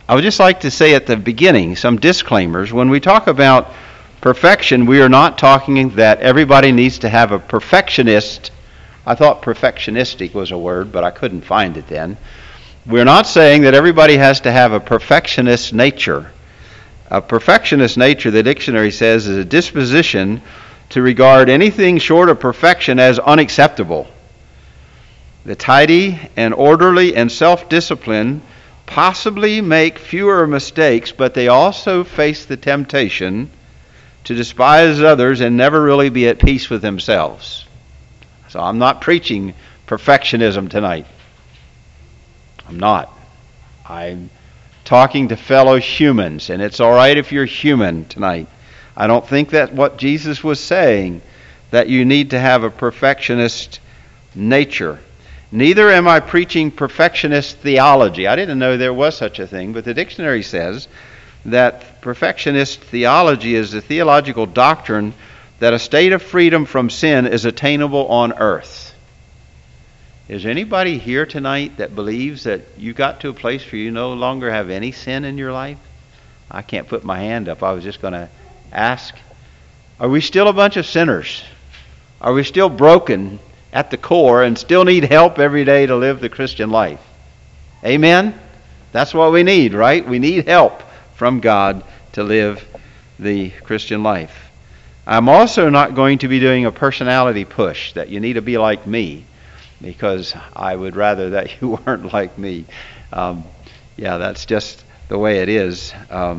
I would just like to say at the beginning some disclaimers. When we talk about perfection, we are not talking that everybody needs to have a perfectionist. I thought perfectionistic was a word, but I couldn't find it then. We're not saying that everybody has to have a perfectionist nature. A perfectionist nature, the dictionary says, is a disposition to regard anything short of perfection as unacceptable. The tidy and orderly and self-disciplined possibly make fewer mistakes, but they also face the temptation to despise others and never really be at peace with themselves. So I'm not preaching perfectionism tonight. I'm not. I'm talking to fellow humans, and it's all right if you're human tonight. I don't think that what Jesus was saying, that you need to have a perfectionist nature. Neither am I preaching perfectionist theology. I didn't know there was such a thing, but the dictionary says that perfectionist theology is the theological doctrine that a state of freedom from sin is attainable on earth. Is anybody here tonight that believes that you got to a place where you no longer have any sin in your life? I can't put my hand up. I was just going to ask. Are we still a bunch of sinners? Are we still broken at the core and still need help every day to live the Christian life? Amen? That's what we need, right? We need help from God to live the Christian life. I'm also not going to be doing a personality push that you need to be like me, because I would rather that you weren't like me. That's just the way it is.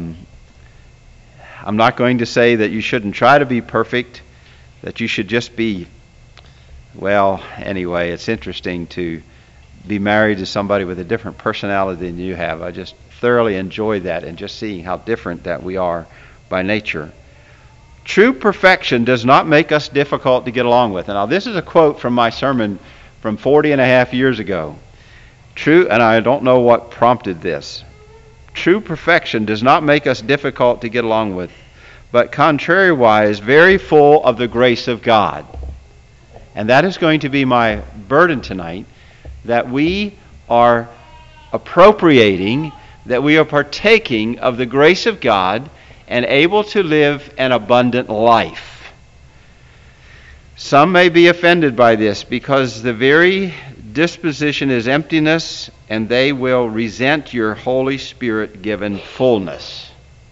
I'm not going to say that you shouldn't try to be perfect, that you should just be, anyway, it's interesting to be married to somebody with a different personality than you have. I just thoroughly enjoy that and just seeing how different that we are by nature. True perfection does not make us difficult to get along with. Now, this is a quote from my sermon from 40 and a half years ago. True, and I don't know what prompted this. True perfection does not make us difficult to get along with, but contrariwise, very full of the grace of God. And that is going to be my burden tonight, that we are appropriating, that we are partaking of the grace of God and able to live an abundant life. Some may be offended by this because the very disposition is emptiness, and they will resent your Holy Spirit-given fullness.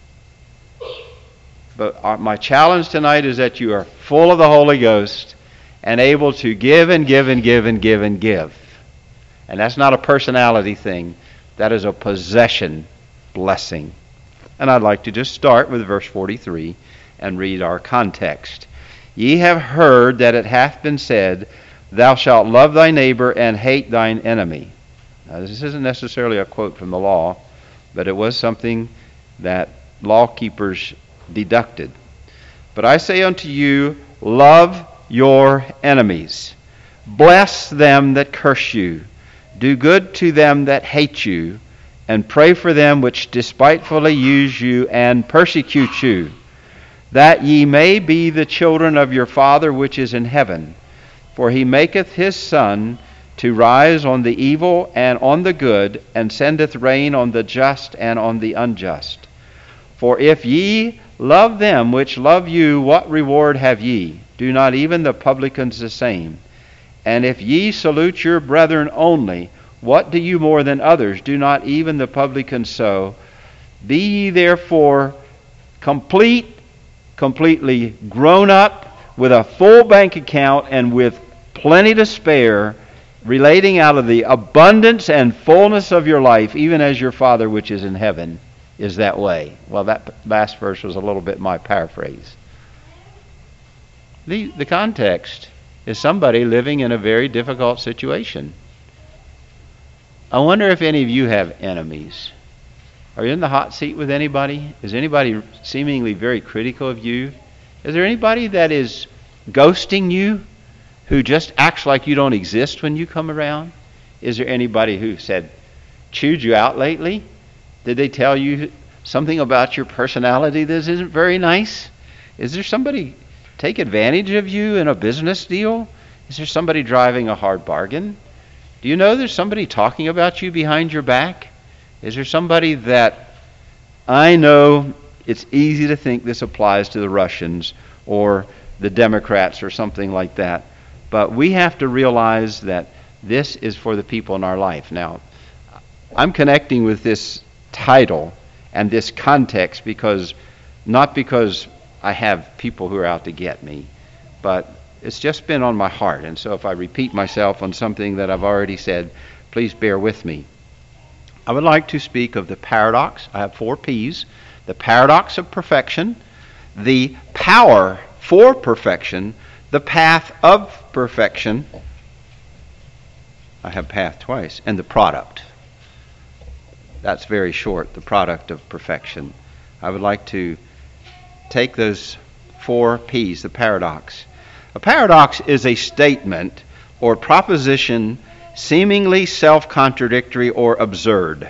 But my challenge tonight is that you are full of the Holy Ghost and able to give and give and give and give and give. And that's not a personality thing. That is a possession blessing. And I'd like to just start with verse 43 and read our context. Ye have heard that it hath been said, Thou shalt love thy neighbor and hate thine enemy. Now, this isn't necessarily a quote from the law, but it was something that law keepers deducted. But I say unto you, love your enemies. Bless them that curse you. Do good to them that hate you. And pray for them which despitefully use you and persecute you, that ye may be the children of your Father which is in heaven. For he maketh his sun to rise on the evil and on the good, and sendeth rain on the just and on the unjust. For if ye love them which love you, what reward have ye? Do not even the publicans the same? And if ye salute your brethren only, what do you more than others? Do not even the publicans so? Be ye therefore completely grown up, with a full bank account and with plenty to spare, relating out of the abundance and fullness of your life, even as your Father which is in heaven is that way. Well, that last verse was a little bit my paraphrase. The context is somebody living in a very difficult situation. I wonder if any of you have enemies. Are you in the hot seat with anybody? Is anybody seemingly very critical of you? Is there anybody that is ghosting you, who just acts like you don't exist when you come around? Is there anybody who said, chewed you out lately? Did they tell you something about your personality that isn't very nice? Is there somebody take advantage of you in a business deal? Is there somebody driving a hard bargain? Do you know there's somebody talking about you behind your back? Is there somebody that I know it's easy to think this applies to the Russians or the Democrats or something like that, but we have to realize that this is for the people in our life. Now, I'm connecting with this title and this context not because I have people who are out to get me, but it's just been on my heart. And so if I repeat myself on something that I've already said, please bear with me. I would like to speak of the paradox. I have 4 P's. The paradox of perfection, the power for perfection, the path of perfection. I have path twice. And the product. That's very short, the product of perfection. I would like to take those 4 P's, the paradox. A paradox is a statement or proposition seemingly self-contradictory or absurd.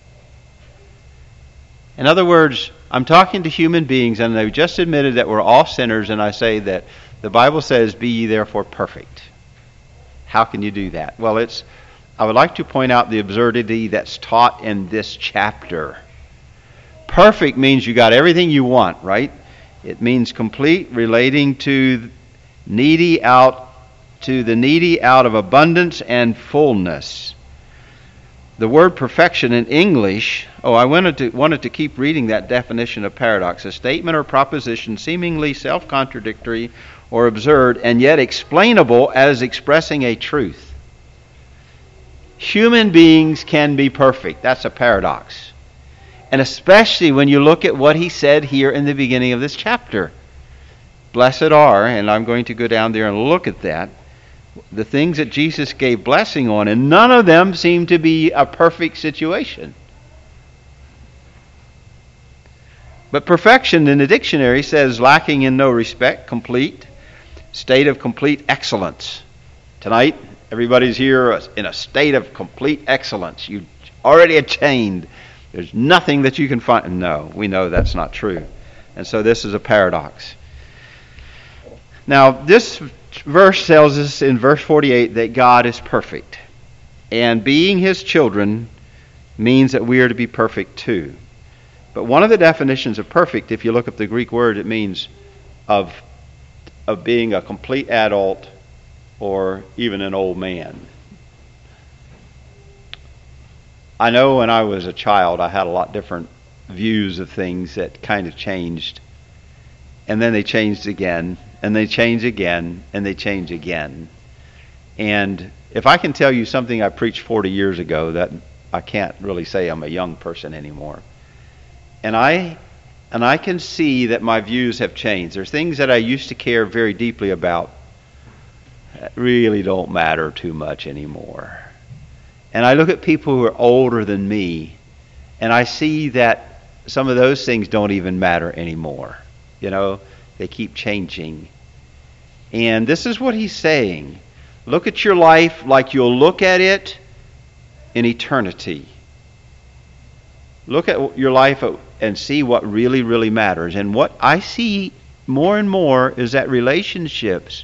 In other words, I'm talking to human beings and they've just admitted that we're all sinners, and I say that the Bible says, "Be ye therefore perfect." How can you do that? Well, I would like to point out the absurdity that's taught in this chapter. Perfect means you got everything you want, right? It means complete, relating to the needy out of abundance and fullness. The word perfection in English, I wanted to keep reading that definition of paradox. A statement or proposition seemingly self-contradictory or absurd and yet explainable as expressing a truth. Human beings can be perfect. That's a paradox. And especially when you look at what he said here in the beginning of this chapter. Blessed are, and I'm going to go down there and look at that, the things that Jesus gave blessing on, and none of them seem to be a perfect situation. But perfection in the dictionary says lacking in no respect, complete, state of complete excellence. Tonight, everybody's here in a state of complete excellence. You already attained. There's nothing that you can find. No, we know that's not true. And so this is a paradox. Now, this verse tells us in verse 48 that God is perfect. And being His children means that we are to be perfect too. But one of the definitions of perfect, if you look up the Greek word, it means of being a complete adult or even an old man. I know when I was a child, I had a lot different views of things that kind of changed. And then they changed again, and they change again, and they change again. And if I can tell you something I preached 40 years ago, that I can't really say I'm a young person anymore. And I can see that my views have changed. There's things that I used to care very deeply about that really don't matter too much anymore. And I look at people who are older than me, and I see that some of those things don't even matter anymore. You know, they keep changing. And this is what he's saying. Look at your life like you'll look at it in eternity. Look at your life and see what really, really matters. And what I see more and more is that relationships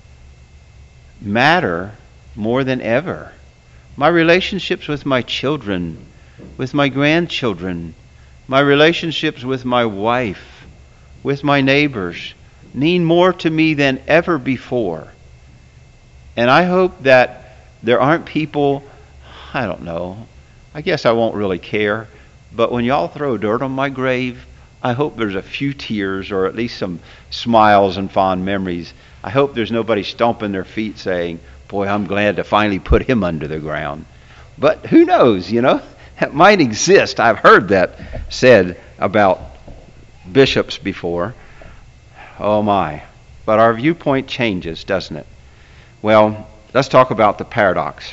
matter more than ever. My relationships with my children, with my grandchildren, my relationships with my wife, with my neighbors, mean more to me than ever before. And I hope that there aren't people, I don't know, I guess I won't really care, but when y'all throw dirt on my grave, I hope there's a few tears or at least some smiles and fond memories. I hope there's nobody stomping their feet saying, "Boy, I'm glad to finally put him under the ground." But who knows, you know? That might exist. I've heard that said about bishops before. Oh my. But our viewpoint changes, doesn't it? Well, let's talk about the paradox.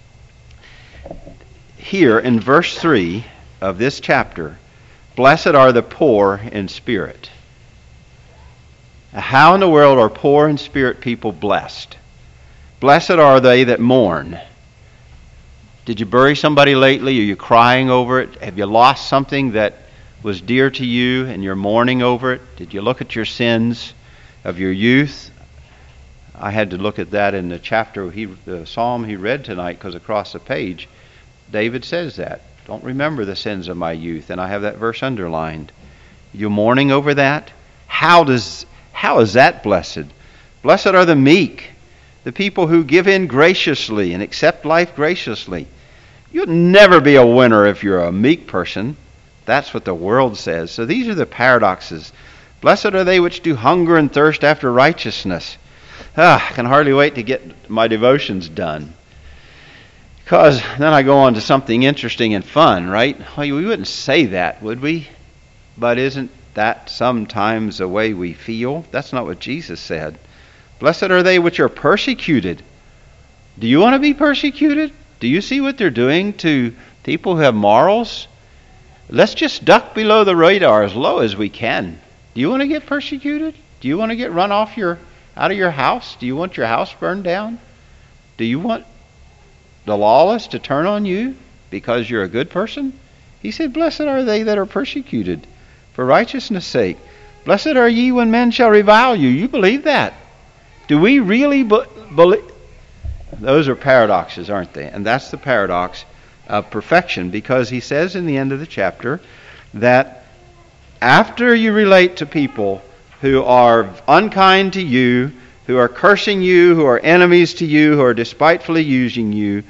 Here in verse 3 of this chapter, blessed are the poor in spirit. How in the world are poor in spirit people blessed? Blessed are they that mourn. Did you bury somebody lately? Are you crying over it? Have you lost something that was dear to you and you're mourning over it? Did you look at your sins of your youth? I had to look at that in the chapter, the psalm he read tonight, because across the page, David says that. Don't remember the sins of my youth. And I have that verse underlined. You mourning over that? How is that blessed? Blessed are the meek, the people who give in graciously and accept life graciously. You'll never be a winner if you're a meek person. That's what the world says. So these are the paradoxes. Blessed are they which do hunger and thirst after righteousness. I can hardly wait to get my devotions done. Because then I go on to something interesting and fun, right? Well, we wouldn't say that, would we? But isn't that sometimes the way we feel? That's not what Jesus said. Blessed are they which are persecuted. Do you want to be persecuted? Do you see what they're doing to people who have morals? Let's just duck below the radar as low as we can. Do you want to get persecuted? Do you want to get run out of your house? Do you want your house burned down? Do you want the lawless to turn on you because you're a good person? He said, blessed are they that are persecuted for righteousness' sake. Blessed are ye when men shall revile you. You believe that? Do we really believe? Those are paradoxes, aren't they? And that's the paradox of perfection, because he says in the end of the chapter that after you relate to people who are unkind to you, who are cursing you, who are enemies to you, who are despitefully using you,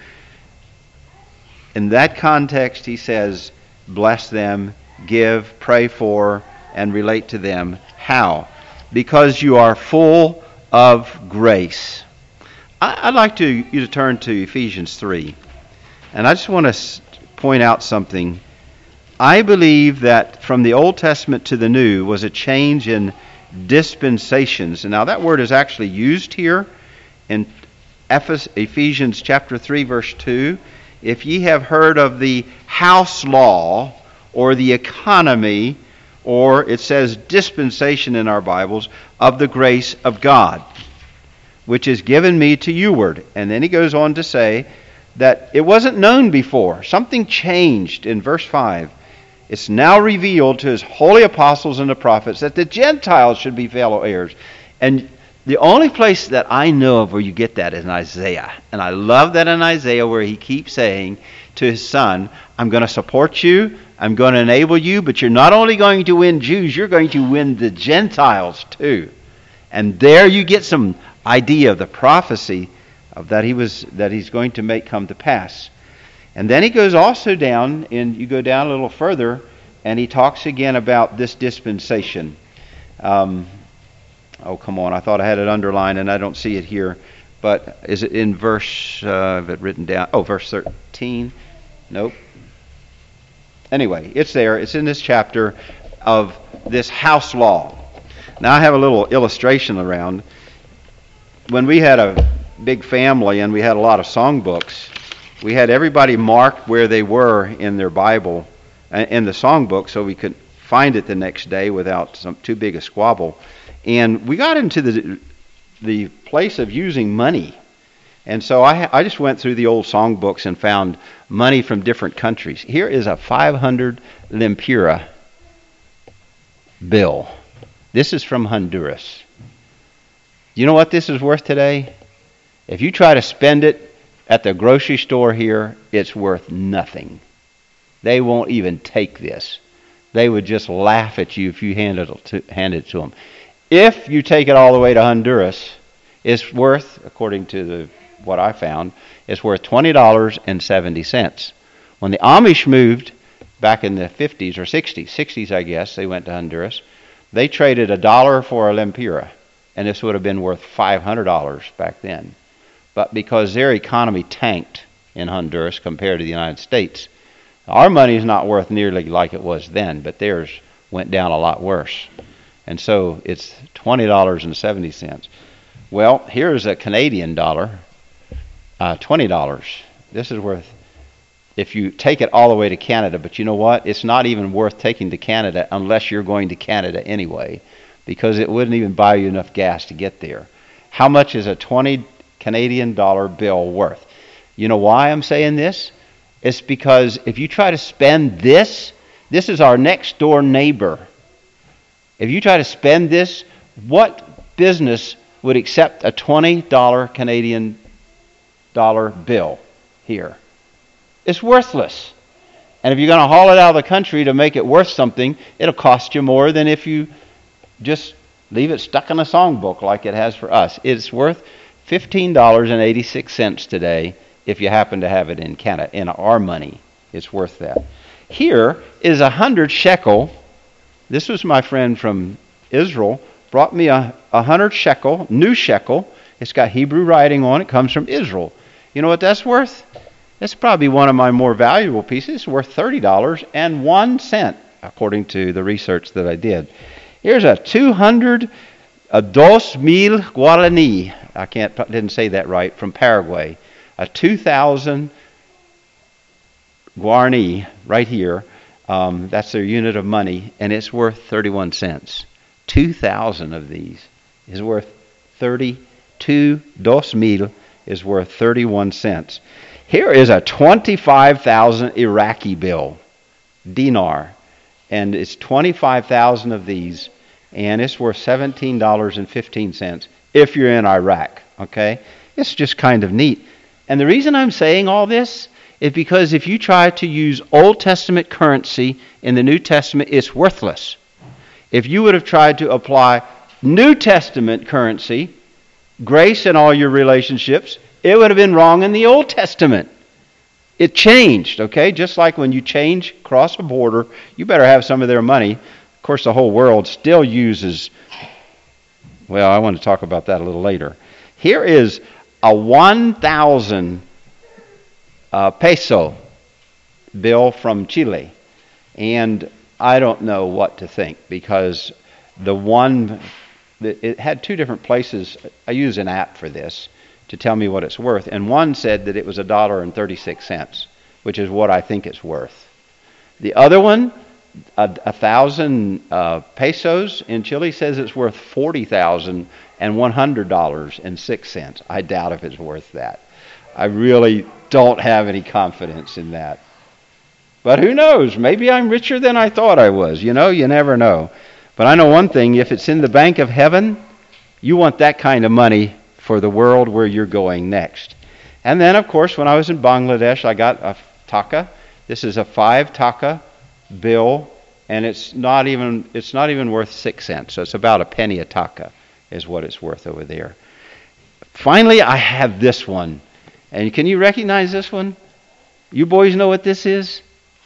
in that context he says, bless them, give, pray for, and relate to them. How? Because you are full of grace. I'd like you to turn to Ephesians 3. And I just want to point out something. I believe that from the Old Testament to the New was a change in dispensations. And now that word is actually used here in Ephesians chapter 3, verse 2. If ye have heard of the house law, or the economy, or it says dispensation in our Bibles, of the grace of God, which is given me to youward. And then he goes on to say that it wasn't known before. Something changed in verse 5. It's now revealed to his holy apostles and the prophets that the Gentiles should be fellow heirs. And the only place that I know of where you get that is in Isaiah. And I love that in Isaiah where he keeps saying to his son, I'm going to support you, I'm going to enable you, but you're not only going to win Jews, you're going to win the Gentiles too. And there you get some idea of the prophecy of that he's going to make come to pass. And then he goes also down, and you go down a little further, and he talks again about this dispensation. Oh, come on, I thought I had it underlined, and I don't see it here. But is it in verse, I have it written down, verse 13? Nope. Anyway, it's there. It's in this chapter of this house law. Now I have a little illustration around. When we had a big family and we had a lot of songbooks, we had everybody mark where they were in their Bible, in the songbook, so we could find it the next day without too big a squabble. And we got into the place of using money. And so I just went through the old songbooks and found money from different countries. Here is a 500 lempira bill. This is from Honduras. You know what this is worth today? If you try to spend it at the grocery store here, it's worth nothing. They won't even take this. They would just laugh at you if you hand it to them. If you take it all the way to Honduras, it's worth, according to what I found, it's worth $20.70. When the Amish moved back in the 50s or 60s I guess, they went to Honduras, they traded $1 for a lempira, and this would have been worth $500 back then. But because their economy tanked in Honduras compared to the United States, our money is not worth nearly like it was then, but theirs went down a lot worse. And so it's $20.70. Well, here's a Canadian dollar, $20. This is worth, if you take it all the way to Canada, but you know what? It's not even worth taking to Canada unless you're going to Canada anyway, because it wouldn't even buy you enough gas to get there. How much is a 20 Canadian dollar bill worth? You know why I'm saying this? It's because if you try to spend this is our next door neighbor. If you try to spend this, what business would accept a $20 Canadian dollar bill here? It's worthless. And if you're going to haul it out of the country to make it worth something, it'll cost you more than if you just leave it stuck in a songbook like it has for us. It's worth $15.86 today if you happen to have it in Canada. In our money, it's worth that. Here is 100 shekel. This was my friend from Israel. Brought me a 100 shekel, new shekel. It's got Hebrew writing on it. Comes from Israel. You know what that's worth? It's probably one of my more valuable pieces. It's worth $30.01, according to the research that I did. Here's a 200, a 2,000 Guarani. Didn't say that right, from Paraguay. A 2,000 Guarani, right here. That's their unit of money, and it's worth 31 cents. 2,000 of these is worth 2,000 is worth 31 cents. Here is a 25,000 Iraqi bill, dinar, and it's 25,000 of these, and it's worth $17.15 if you're in Iraq, okay? It's just kind of neat. And the reason I'm saying all this is because if you try to use Old Testament currency in the New Testament, it's worthless. If you would have tried to apply New Testament currency, grace in all your relationships, it would have been wrong in the Old Testament. It changed, okay? Just like when you cross a border, you better have some of their money. Of course, the whole world still uses, well, I want to talk about that a little later. Here is a 1,000 peso bill from Chile. And I don't know what to think because it had two different places. I use an app for this to tell me what it's worth. And one said that it was $1.36, which is what I think it's worth. The other one, 1,000 pesos in Chile, says it's worth $40,100.06. I doubt if it's worth that. I really don't have any confidence in that. But who knows? Maybe I'm richer than I thought I was. You never know. But I know one thing, if it's in the bank of heaven, you want that kind of money for the world where you're going next. And then, of course, when I was in Bangladesh, I got a taka. This is a 5 taka bill, and it's not even worth 6 cents. So it's about a penny a taka is what it's worth over there. Finally, I have this one. And can you recognize this one? You boys know what this is?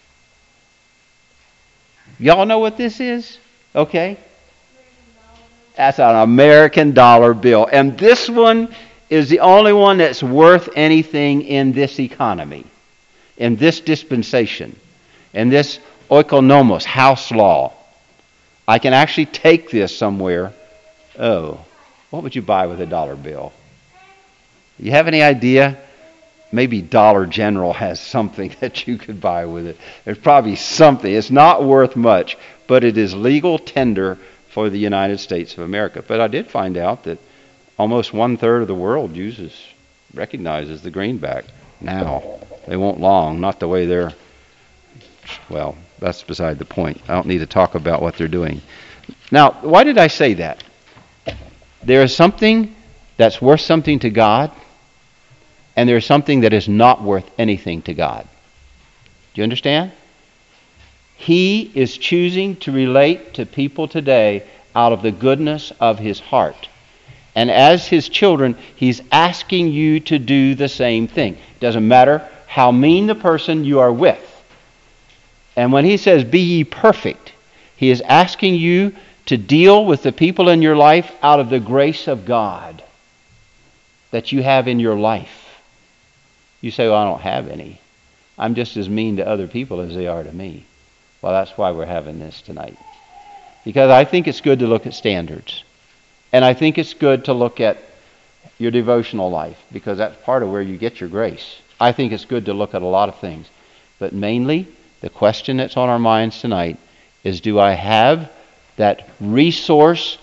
Y'all know what this is? Okay. That's an American dollar bill. And this one is the only one that's worth anything in this economy, in this dispensation, in this oikonomos, house law. I can actually take this somewhere. Oh, what would you buy with a dollar bill? You have any idea? Maybe Dollar General has something that you could buy with it. There's probably something. It's not worth much, but it is legal tender for the United States of America. But I did find out that almost 1/3 of the world recognizes the greenback. Now, they won't long, not the way they're, well, that's beside the point. I don't need to talk about what they're doing. Now, why did I say that? There is something that's worth something to God, and there is something that is not worth anything to God. Do you understand? He is choosing to relate to people today out of the goodness of his heart. And as his children, he's asking you to do the same thing. Doesn't matter how mean the person you are with. And when he says, be ye perfect, he is asking you to deal with the people in your life out of the grace of God that you have in your life. You say, well, I don't have any. I'm just as mean to other people as they are to me. Well, that's why we're having this tonight. Because I think it's good to look at standards. And I think it's good to look at your devotional life, because that's part of where you get your grace. I think it's good to look at a lot of things. But mainly, the question that's on our minds tonight is, do I have that resource?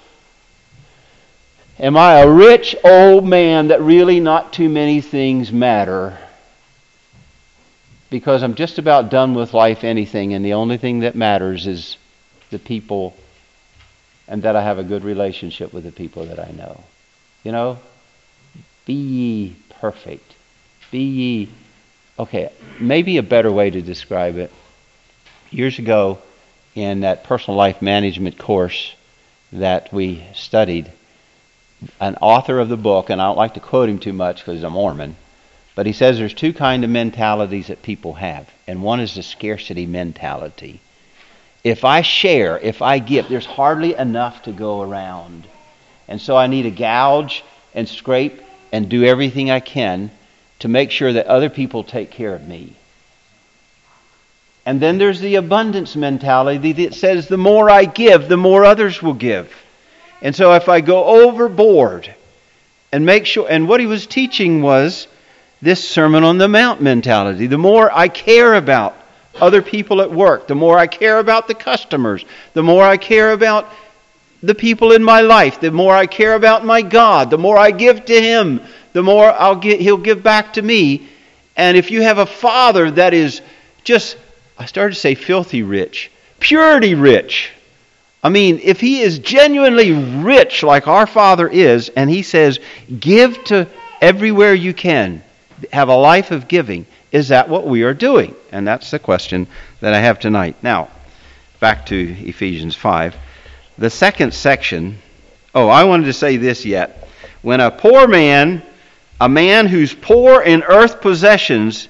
Am I a rich old man that really not too many things matter? Because I'm just about done with life, anything, and the only thing that matters is the people, and that I have a good relationship with the people that I know. Be ye perfect. Be ye, okay, maybe a better way to describe it. Years ago, in that personal life management course that we studied, an author of the book, and I don't like to quote him too much because he's a Mormon, but he says there's two kinds of mentalities that people have, and one is the scarcity mentality. If I share, if I give, there's hardly enough to go around. And so I need to gouge and scrape and do everything I can to make sure that other people take care of me. And then there's the abundance mentality that says the more I give, the more others will give. And so if I go overboard and make sure, and what he was teaching was this Sermon on the Mount mentality. The more I care about other people at work, the more I care about the customers, the more I care about the people in my life, the more I care about my God, the more I give to Him, the more He'll give back to me. And if you have a Father that is just, I started to say filthy rich, purity rich. I mean, if He is genuinely rich like our Father is, and He says, give to everywhere you can, have a life of giving, is that what we are doing? And that's the question that I have tonight. Now, back to Ephesians 5. The second section, I wanted to say this yet. When a poor man, a man who's poor in earth possessions,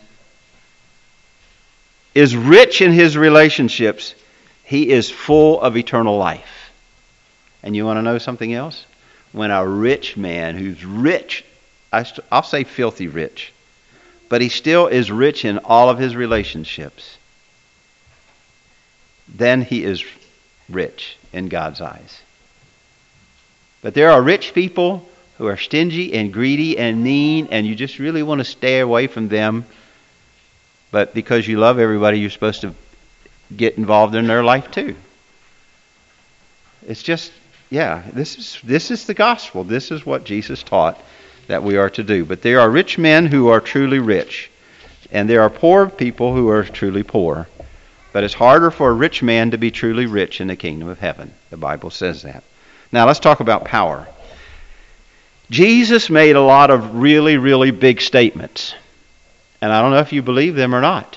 is rich in his relationships, he is full of eternal life. And you want to know something else? When a rich man who's rich, I'll say filthy rich, but he still is rich in all of his relationships, then he is rich in God's eyes. But there are rich people who are stingy and greedy and mean, and you just really want to stay away from them. But because you love everybody, you're supposed to get involved in their life too. It's just, this is the gospel. This is what Jesus taught that we are to do. But there are rich men who are truly rich, and there are poor people who are truly poor. But it's harder for a rich man to be truly rich in the kingdom of heaven. The Bible says that. Now let's talk about power. Jesus made a lot of really, really big statements. And I don't know if you believe them or not.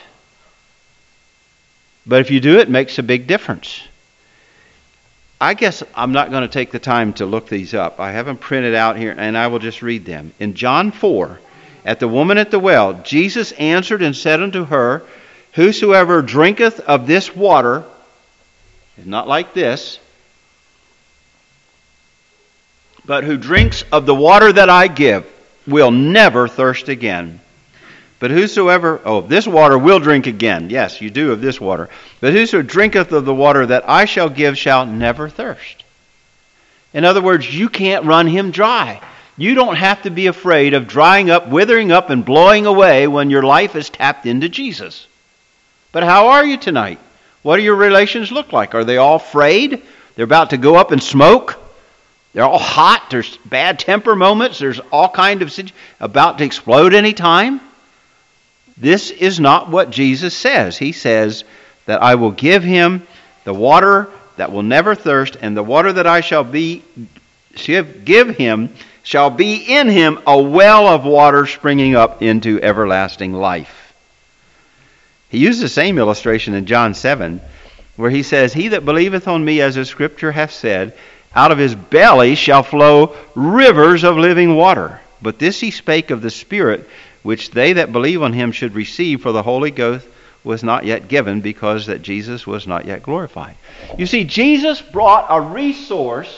But if you do, it makes a big difference. I guess I'm not going to take the time to look these up. I have them printed out here, and I will just read them. In John 4, at the woman at the well, Jesus answered and said unto her, whosoever drinketh of this water, is not like this, but who drinks of the water that I give, will never thirst again. But whosoever, this water will drink again. Yes, you do of this water. But whoso drinketh of the water that I shall give shall never thirst. In other words, you can't run him dry. You don't have to be afraid of drying up, withering up, and blowing away when your life is tapped into Jesus. But how are you tonight? What do your relations look like? Are they all frayed? They're about to go up in smoke? They're all hot? There's bad temper moments? There's all kind of about to explode any time? This is not what Jesus says. He says that I will give him the water that will never thirst, and the water that I shall give him shall be in him a well of water springing up into everlasting life. He used the same illustration in John 7, where he says, he that believeth on me, as the scripture hath said, out of his belly shall flow rivers of living water. But this he spake of the Spirit, which they that believe on him should receive, for the Holy Ghost was not yet given, because that Jesus was not yet glorified. You see, Jesus brought a resource.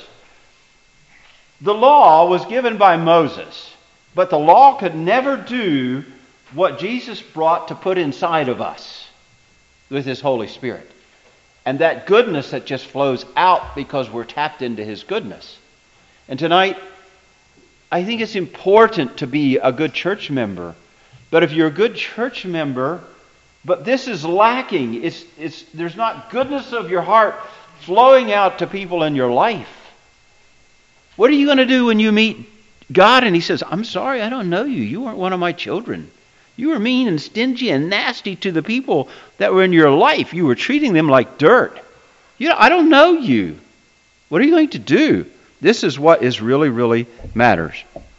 The law was given by Moses, but the law could never do what Jesus brought to put inside of us with His Holy Spirit. And that goodness that just flows out because we're tapped into His goodness. And tonight, I think it's important to be a good church member. But if you're a good church member, but this is lacking, there's not goodness of your heart flowing out to people in your life. What are you going to do when you meet God and He says, I'm sorry, I don't know you. You weren't one of my children. You were mean and stingy and nasty to the people that were in your life. You were treating them like dirt. I don't know you. What are you going to do? This is what is really, really matters.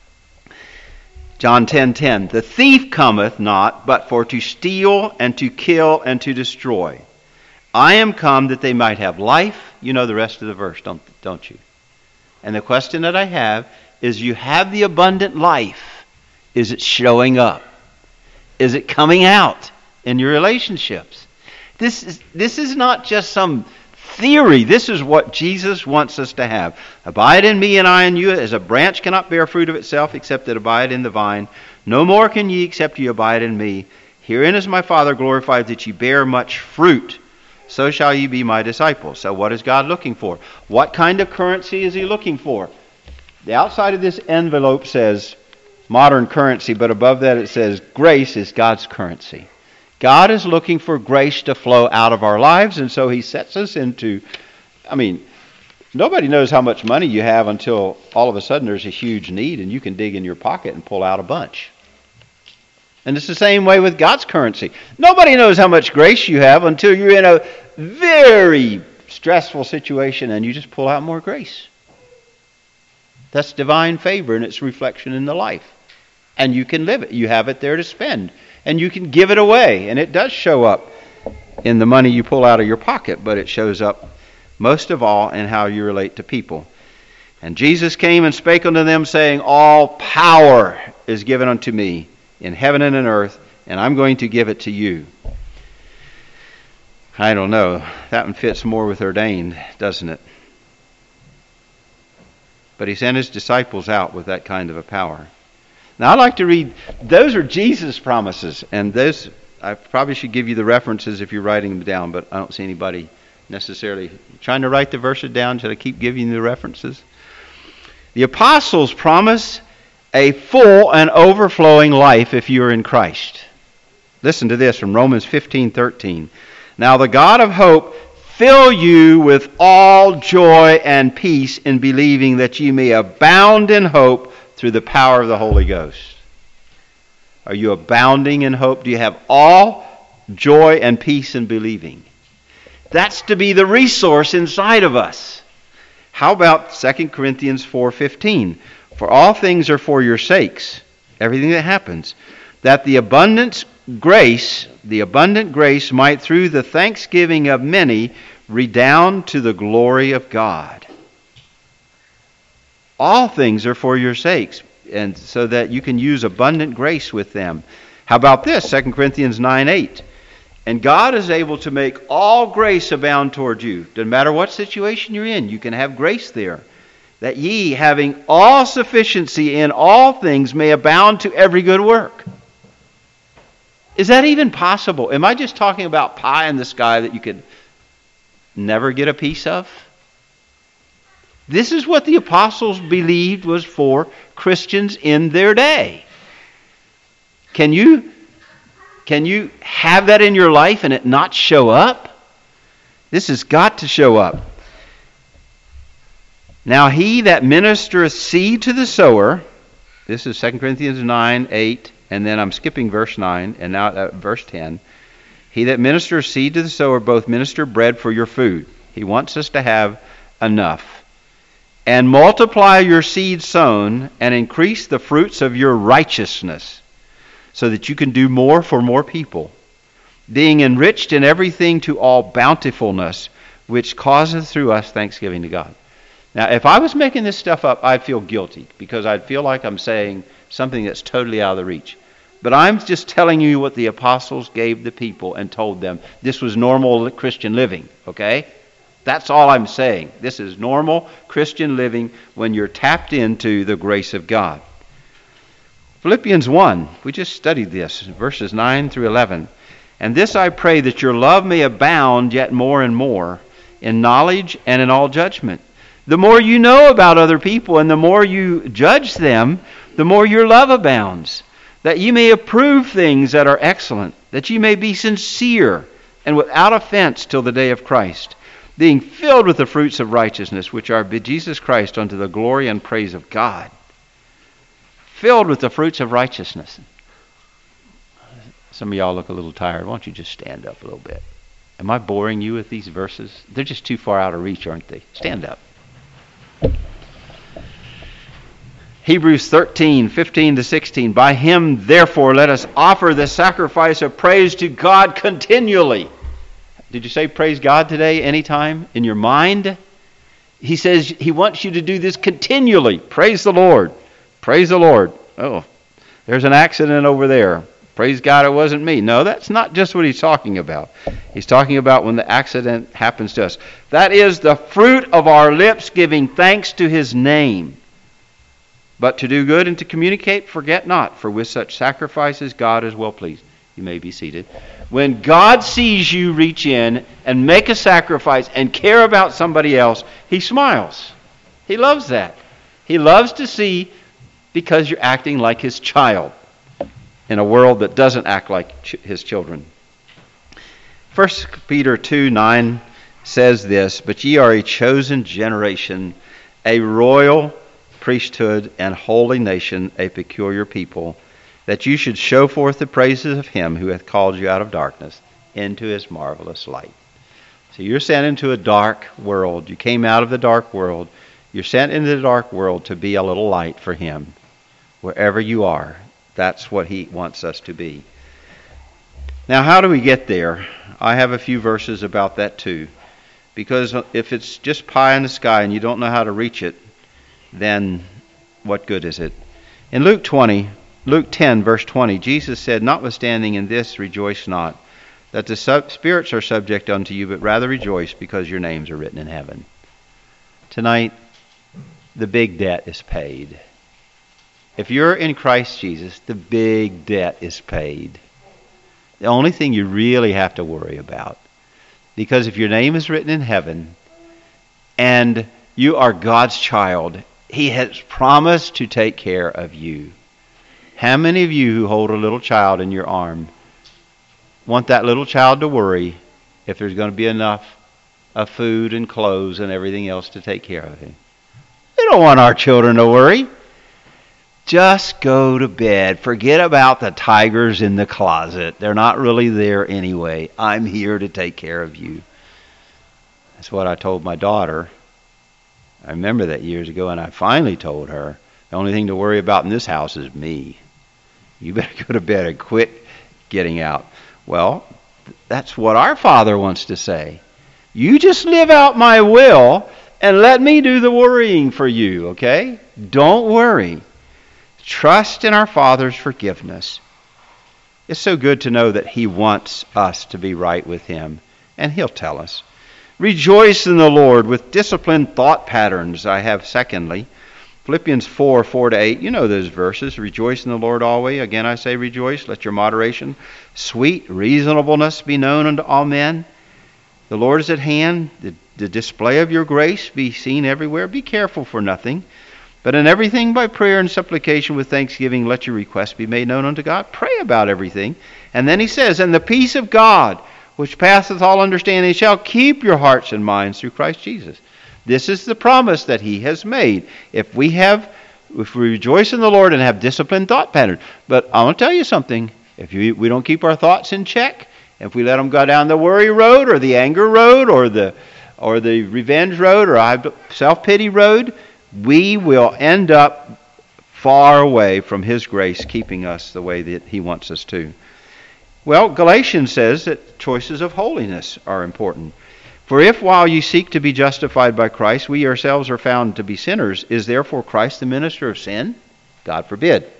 John 10:10, the thief cometh not, but for to steal and to kill and to destroy. I am come that they might have life. You know the rest of the verse, don't you? And the question that I have is, you have the abundant life. Is it showing up? Is it coming out in your relationships? This is not just some theory. This is what Jesus wants us to have. Abide in me and I in you, as a branch cannot bear fruit of itself except it abide in the vine. No more can ye except ye abide in me. Herein is my Father glorified, that ye bear much fruit. So shall ye be my disciples. So what is God looking for? What kind of currency is he looking for? The outside of this envelope says modern currency, but above that it says grace is God's currency. God is looking for grace to flow out of our lives, and so he sets us into, nobody knows how much money you have until all of a sudden there's a huge need and you can dig in your pocket and pull out a bunch. And it's the same way with God's currency. Nobody knows how much grace you have until you're in a very stressful situation and you just pull out more grace. That's divine favor and its reflection in the life. And you can live it. You have it there to spend. And you can give it away. And it does show up in the money you pull out of your pocket, but it shows up most of all in how you relate to people. And Jesus came and spake unto them, saying, all power is given unto me in heaven and in earth, and I'm going to give it to you. I don't know. That one fits more with ordained, doesn't it? But he sent his disciples out with that kind of a power. Now, I'd like to read, those are Jesus' promises, and those, I probably should give you the references if you're writing them down, but I don't see anybody necessarily trying to write the verses down. Should I keep giving you the references? The apostles promise a full and overflowing life if you are in Christ. Listen to this from Romans 15:13. Now the God of hope fill you with all joy and peace in believing, that ye may abound in hope through the power of the Holy Ghost. Are you abounding in hope? Do you have all joy and peace in believing? That's to be the resource inside of us. How about 2 Corinthians 4:15? For all things are for your sakes, everything that happens, that the abundant grace might through the thanksgiving of many redound to the glory of God. All things are for your sakes, and so that you can use abundant grace with them. How about this? 2 Corinthians 9:8. And God is able to make all grace abound toward you. Doesn't matter what situation you're in, you can have grace there. That ye, having all sufficiency in all things, may abound to every good work. Is that even possible? Am I just talking about pie in the sky that you could never get a piece of? This is what the apostles believed was for Christians in their day. Can you have that in your life and it not show up? This has got to show up. Now he that ministereth seed to the sower, this is 2 Corinthians 9:8, and then I'm skipping verse 9, and now verse 10. He that ministereth seed to the sower both minister bread for your food. He wants us to have enough. And multiply your seed sown, and increase the fruits of your righteousness, so that you can do more for more people, being enriched in everything to all bountifulness, which causeth through us thanksgiving to God. Now, if I was making this stuff up, I'd feel guilty, because I'd feel like I'm saying something that's totally out of the reach. But I'm just telling you what the apostles gave the people and told them. This was normal Christian living, okay? That's all I'm saying. This is normal Christian living when you're tapped into the grace of God. Philippians 1, we just studied this, verses 9 through 11. And this I pray, that your love may abound yet more and more in knowledge and in all judgment. The more you know about other people and the more you judge them, the more your love abounds, that ye may approve things that are excellent, that ye may be sincere and without offense till the day of Christ, being filled with the fruits of righteousness, which are by Jesus Christ unto the glory and praise of God. Filled with the fruits of righteousness. Some of y'all look a little tired. Why don't you just stand up a little bit? Am I boring you with these verses? They're just too far out of reach, aren't they? Stand up. Hebrews 13:15-16. By him, therefore, let us offer the sacrifice of praise to God continually. Did you say praise God today anytime in your mind? He says he wants you to do this continually. Praise the Lord. Praise the Lord. Oh, there's an accident over there. Praise God it wasn't me. No, that's not just what he's talking about. He's talking about when the accident happens to us. That is the fruit of our lips giving thanks to his name. But to do good and to communicate, forget not, for with such sacrifices God is well pleased. You may be seated. When God sees you reach in and make a sacrifice and care about somebody else, he smiles. He loves that. He loves to see because you're acting like his child in a world that doesn't act like his children. 1 Peter 2:9 says this, "But ye are a chosen generation, a royal priesthood, and holy nation, a peculiar people, that you should show forth the praises of him who hath called you out of darkness into his marvelous light." So you're sent into a dark world. You came out of the dark world. You're sent into the dark world to be a little light for him. Wherever you are, that's what he wants us to be. Now, how do we get there? I have a few verses about that too. Because if it's just pie in the sky and you don't know how to reach it, then what good is it? In Luke 10, verse 20, Jesus said, "Notwithstanding in this rejoice not, that the spirits are subject unto you, but rather rejoice, because your names are written in heaven." Tonight, the big debt is paid. If you're in Christ Jesus, the big debt is paid. The only thing you really have to worry about, because if your name is written in heaven and you are God's child, he has promised to take care of you. How many of you who hold a little child in your arm want that little child to worry if there's going to be enough of food and clothes and everything else to take care of him? We don't want our children to worry. Just go to bed. Forget about the tigers in the closet. They're not really there anyway. I'm here to take care of you. That's what I told my daughter. I remember that years ago, and I finally told her, the only thing to worry about in this house is me. You better go to bed and quit getting out. Well, that's what our Father wants to say. You just live out my will and let me do the worrying for you, okay? Don't worry. Trust in our Father's forgiveness. It's so good to know that he wants us to be right with him, and he'll tell us. Rejoice in the Lord with disciplined thought patterns. I have secondly, Philippians 4:4-8. You know those verses. Rejoice in the Lord always. Again I say rejoice. Let your moderation, sweet reasonableness be known unto all men. The Lord is at hand. The display of your grace be seen everywhere. Be careful for nothing, but in everything by prayer and supplication with thanksgiving, let your requests be made known unto God. Pray about everything. And then he says, and the peace of God, which passeth all understanding, shall keep your hearts and minds through Christ Jesus. This is the promise that he has made. If we rejoice in the Lord and have disciplined thought patterns. But I want to tell you something. If we don't keep our thoughts in check, if we let them go down the worry road or the anger road or the revenge road or self-pity road, we will end up far away from his grace, keeping us the way that he wants us to. Well, Galatians says that choices of holiness are important. For if while you seek to be justified by Christ, we ourselves are found to be sinners, is therefore Christ the minister of sin? God forbid.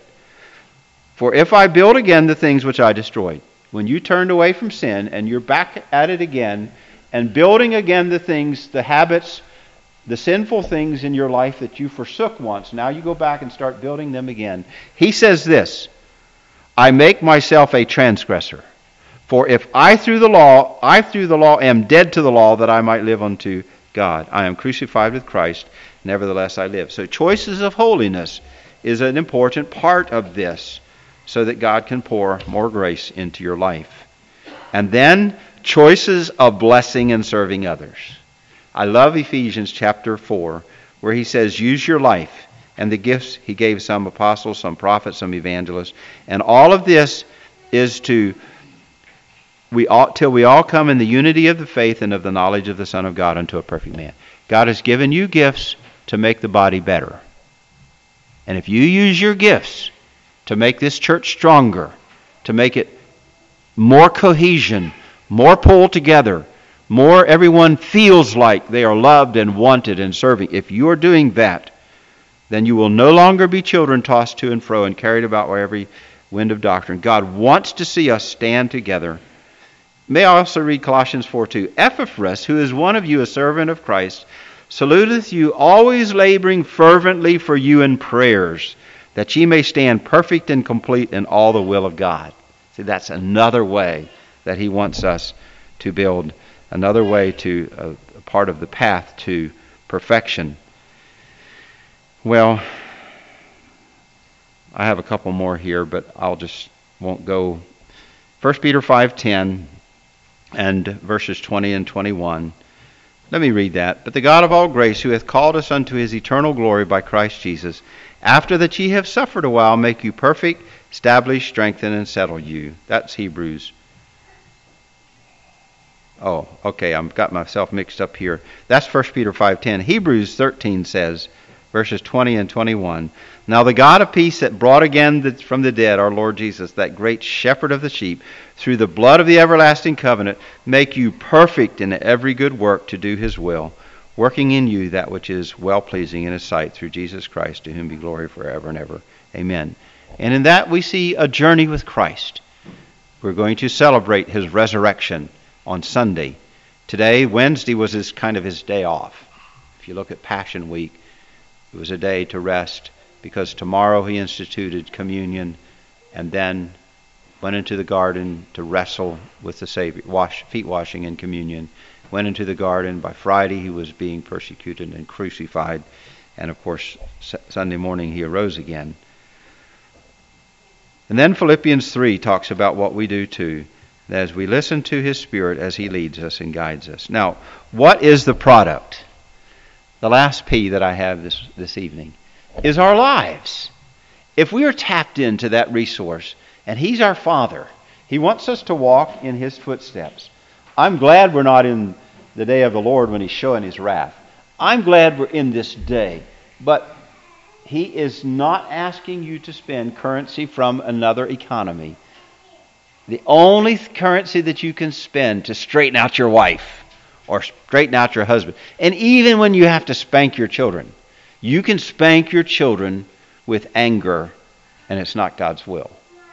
For if I build again the things which I destroyed, when you turned away from sin and you're back at it again and building again the things, the habits, the sinful things in your life that you forsook once, now you go back and start building them again. He says this, I make myself a transgressor. For if I through the law am dead to the law that I might live unto God. I am crucified with Christ, nevertheless I live. So choices of holiness is an important part of this so that God can pour more grace into your life. And then choices of blessing and serving others. I love Ephesians chapter 4 where he says use your life and the gifts he gave some apostles, some prophets, some evangelists. And all of this is till we all come in the unity of the faith and of the knowledge of the Son of God unto a perfect man. God has given you gifts to make the body better. And if you use your gifts to make this church stronger, to make it more cohesion, more pulled together, more everyone feels like they are loved and wanted and serving. If you're doing that, then you will no longer be children tossed to and fro and carried about by every wind of doctrine. God wants to see us stand together. May I also read Colossians 4:2. Epaphras, who is one of you, a servant of Christ, saluteth you, always laboring fervently for you in prayers, that ye may stand perfect and complete in all the will of God. See, that's another way that he wants us to build, another way to, a part of the path to perfection. Well, I have a couple more here, but won't go. 1 Peter 5:10 and verses 20 and 21. Let me read that. But the God of all grace, who hath called us unto his eternal glory by Christ Jesus, after that ye have suffered a while, make you perfect, establish, strengthen, and settle you. That's Hebrews. Oh, okay, I've got myself mixed up here. That's 1 Peter 5:10. Hebrews 13 says, verses 20 and 21, Now the God of peace that brought again from the dead our Lord Jesus, that great shepherd of the sheep, through the blood of the everlasting covenant, make you perfect in every good work to do his will, working in you that which is well-pleasing in his sight, through Jesus Christ, to whom be glory forever and ever. Amen. And in that we see a journey with Christ. We're going to celebrate his resurrection on Sunday. Today, Wednesday, was his day off. If you look at Passion Week, it was a day to rest, because tomorrow he instituted communion and then went into the garden to wrestle with the Savior, feet washing and communion. Went into the garden. By Friday he was being persecuted and crucified. And of course, Sunday morning he arose again. And then Philippians 3 talks about what we do too, that as we listen to his Spirit as he leads us and guides us. Now, what is the product? The last P that I have this evening is our lives. If we are tapped into that resource, and he's our Father, he wants us to walk in his footsteps. I'm glad we're not in the day of the Lord when he's showing his wrath. I'm glad we're in this day. But he is not asking you to spend currency from another economy. The only currency that you can spend to straighten out your wife or straighten out your husband, and even when you have to spank your children, you can spank your children with anger, and it's not God's will.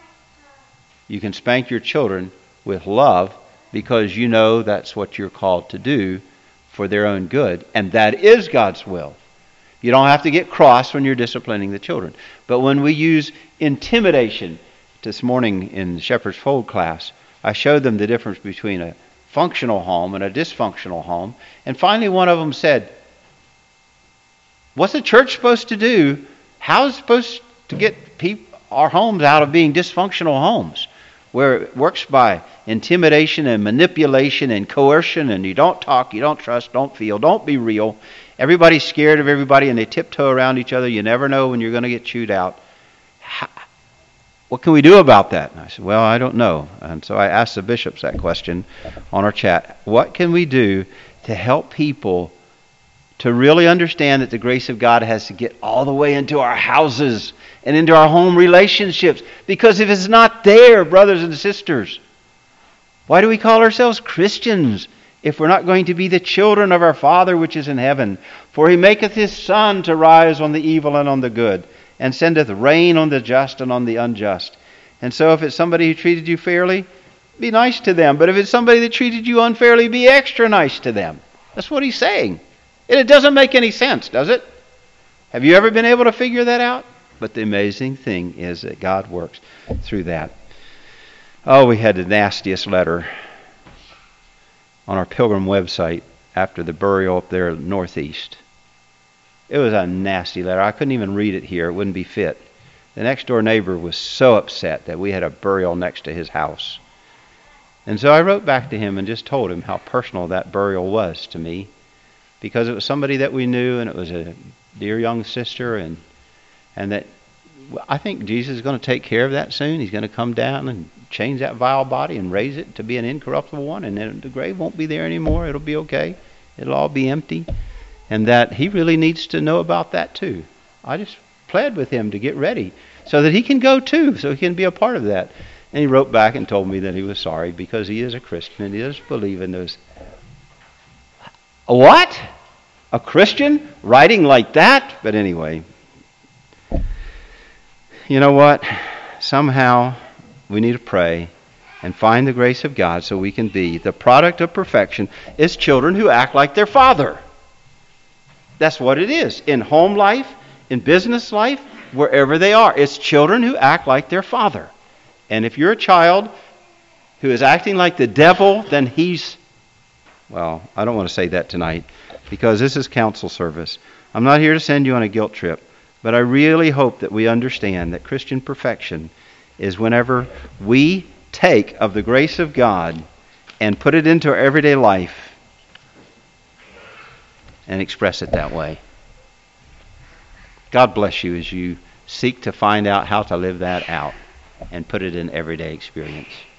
You can spank your children with love, because you know that's what you're called to do for their own good, and that is God's will. You don't have to get cross when you're disciplining the children. But when we use intimidation, this morning in Shepherd's Fold class, I showed them the difference between a functional home and a dysfunctional home. And finally one of them said, what's the church supposed to do? How is it supposed to get our homes out of being dysfunctional homes, where it works by intimidation and manipulation and coercion, and you don't talk, you don't trust, don't feel, don't be real. Everybody's scared of everybody and they tiptoe around each other. You never know when you're going to get chewed out. What can we do about that? And I said, well, I don't know. And so I asked the bishops that question on our chat. What can we do to help people to really understand that the grace of God has to get all the way into our houses and into our home relationships? Because if it's not there, brothers and sisters, why do we call ourselves Christians if we're not going to be the children of our Father which is in heaven? For he maketh his sun to rise on the evil and on the good, and sendeth rain on the just and on the unjust. And so if it's somebody who treated you fairly, be nice to them. But if it's somebody that treated you unfairly, be extra nice to them. That's what he's saying. And it doesn't make any sense, does it? Have you ever been able to figure that out? But the amazing thing is that God works through that. Oh, we had the nastiest letter on our Pilgrim website after the burial up there northeast. It was a nasty letter. I couldn't even read it here. It wouldn't be fit. The next door neighbor was so upset that we had a burial next to his house. And so I wrote back to him and just told him how personal that burial was to me, because it was somebody that we knew, and it was a dear young sister, and that I think Jesus is going to take care of that soon. He's going to come down and change that vile body and raise it to be an incorruptible one, and then the grave won't be there anymore. It'll be okay. It'll all be empty. And that he really needs to know about that too. I just pled with him to get ready so that he can go too, so he can be a part of that. And he wrote back and told me that he was sorry because he is a Christian and he does believe in those What? A Christian writing like that? But anyway, you know what? Somehow we need to pray and find the grace of God so we can be the product of perfection is children who act like their father. That's what it is. In home life, in business life, wherever they are. It's children who act like their father. And if you're a child who is acting like the devil, then well, I don't want to say that tonight because this is counsel service. I'm not here to send you on a guilt trip, but I really hope that we understand that Christian perfection is whenever we take of the grace of God and put it into our everyday life and express it that way. God bless you as you seek to find out how to live that out and put it in everyday experience.